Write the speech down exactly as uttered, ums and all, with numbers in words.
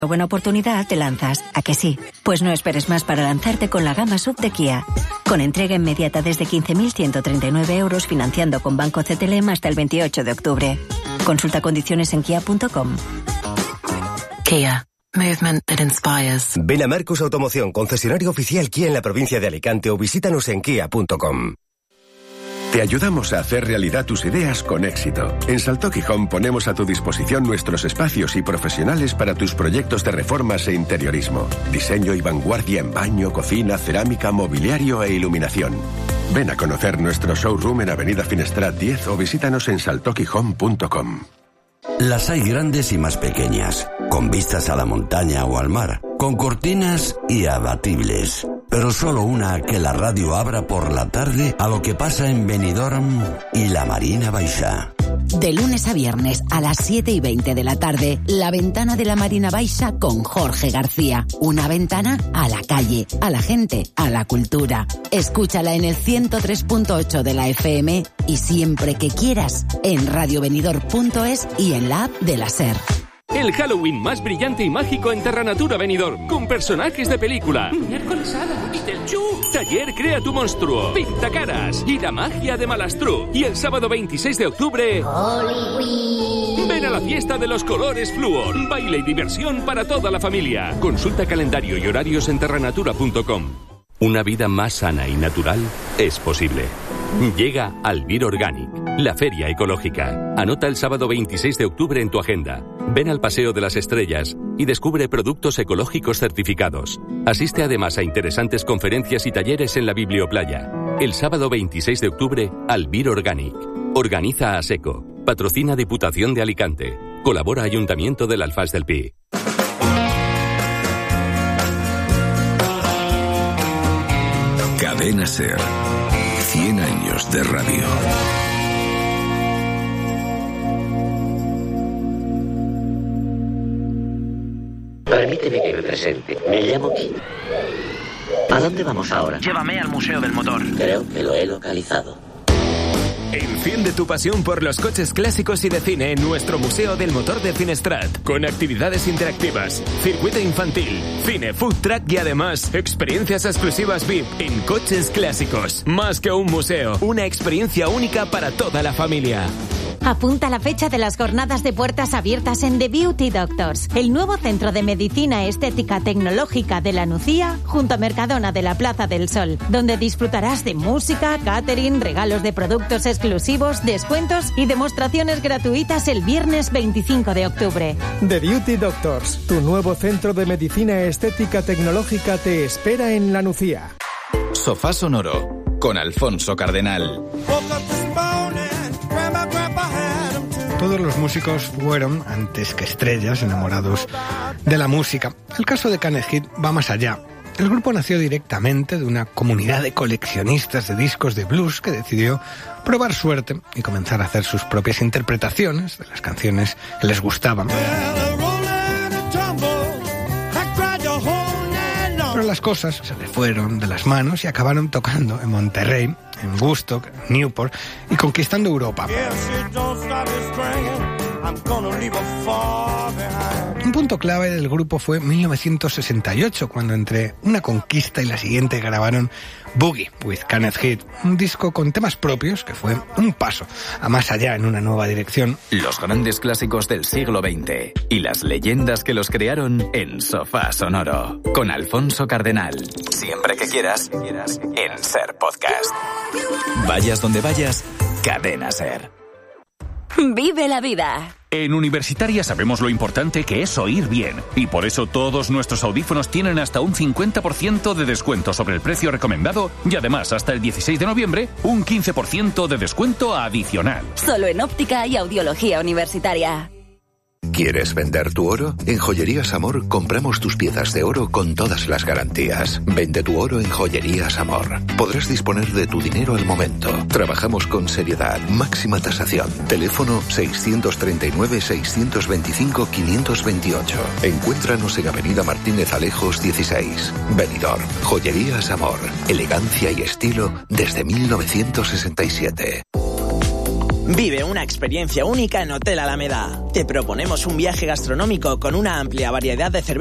Buena oportunidad te lanzas, ¿a que sí? Pues no esperes más para lanzarte con la gama sub de Kia. Con entrega inmediata desde quince mil ciento treinta y nueve euros financiando con Banco C T L M hasta el veintiocho de octubre. Consulta condiciones en kia punto com. Kia. Movement that inspires. Ven a Marcus Automoción, concesionario oficial Kia en la provincia de Alicante o visítanos en kia punto com. Te ayudamos a hacer realidad tus ideas con éxito. En Salto Gijón ponemos a tu disposición nuestros espacios y profesionales para tus proyectos de reformas e interiorismo. Diseño y vanguardia en baño, cocina, cerámica, mobiliario e iluminación. Ven a conocer nuestro showroom en Avenida Finestrat diez o visítanos en salto gijón punto com. Las hay grandes y más pequeñas, con vistas a la montaña o al mar, con cortinas y abatibles. Pero solo una que la radio abra por la tarde a lo que pasa en Benidorm y la Marina Baixa. De lunes a viernes a las siete y veinte de la tarde, La Ventana de la Marina Baixa con Jorge García. Una ventana a la calle, a la gente, a la cultura. Escúchala en el ciento tres punto ocho de la F M y siempre que quieras en radio benidorm punto es y en la app de la SER. El Halloween más brillante y mágico en Terranatura Benidorm, con personajes de película. Miércoles Hada, Beetlejuice. Taller Crea tu monstruo, Pintacaras y la magia de Malastrú. Y el sábado veintiséis de octubre... Halloween. Ven a la fiesta de los colores Fluor. Baile y diversión para toda la familia. Consulta calendario y horarios en terranatura punto com. Una vida más sana y natural es posible. Llega Albir Organic, la feria ecológica. Anota el sábado veintiséis de octubre en tu agenda. Ven al Paseo de las Estrellas y descubre productos ecológicos certificados. Asiste además a interesantes conferencias y talleres en la Biblioplaya. El sábado veintiséis de octubre, Albir Organic. Organiza ASECO. Patrocina Diputación de Alicante. Colabora Ayuntamiento del Alfaz del Pi. Cadena SER. cien años de radio. Permíteme que me presente. Me llamo Kim. ¿A dónde vamos ahora? Llévame al Museo del Motor. Creo que lo he localizado. Enciende tu pasión por los coches clásicos y de cine en nuestro Museo del Motor de Finestrat, con actividades interactivas, circuito infantil, cine, food truck y además experiencias exclusivas V I P en coches clásicos. Más que un museo, una experiencia única para toda la familia. Apunta la fecha de las jornadas de puertas abiertas en The Beauty Doctors, el nuevo centro de medicina estética tecnológica de la Nucía, junto a Mercadona de la Plaza del Sol, donde disfrutarás de música, catering, regalos de productos exclusivos, descuentos y demostraciones gratuitas el viernes veinticinco de octubre. The Beauty Doctors, tu nuevo centro de medicina estética tecnológica, te espera en la Nucía. Sofá Sonoro, con Alfonso Cardenal. Todos los músicos fueron, antes que estrellas, enamorados de la música. El caso de Kenneth Heath va más allá. El grupo nació directamente de una comunidad de coleccionistas de discos de blues que decidió probar suerte y comenzar a hacer sus propias interpretaciones de las canciones que les gustaban. Pero las cosas se le fueron de las manos y acabaron tocando en Monterrey, en Woodstock, Newport y conquistando Europa. Un punto clave del grupo fue mil novecientos sesenta y ocho, cuando entre una conquista y la siguiente grabaron Boogie with Kenneth Heath, un disco con temas propios que fue un paso a más allá en una nueva dirección. Los grandes clásicos del siglo veinte y las leyendas que los crearon en Sofá Sonoro, con Alfonso Cardenal. Siempre que quieras, en SER Podcast. Vayas donde vayas, Cadena SER. Vive la vida. En Universitaria sabemos lo importante que es oír bien, y por eso todos nuestros audífonos tienen hasta un cincuenta por ciento de descuento sobre el precio recomendado y además hasta el dieciséis de noviembre un quince por ciento de descuento adicional. Solo en óptica y audiología universitaria. ¿Quieres vender tu oro? En Joyerías Amor compramos tus piezas de oro con todas las garantías. Vende tu oro en Joyerías Amor. Podrás disponer de tu dinero al momento. Trabajamos con seriedad, máxima tasación. Teléfono seiscientos treinta y nueve, seiscientos veinticinco, quinientos veintiocho. Encuéntranos en Avenida Martínez Alejos dieciséis. Benidorm. Joyerías Amor. Elegancia y estilo desde mil novecientos sesenta y siete. Vive una experiencia única en Hotel Alameda. Te proponemos un viaje gastronómico con una amplia variedad de cervezas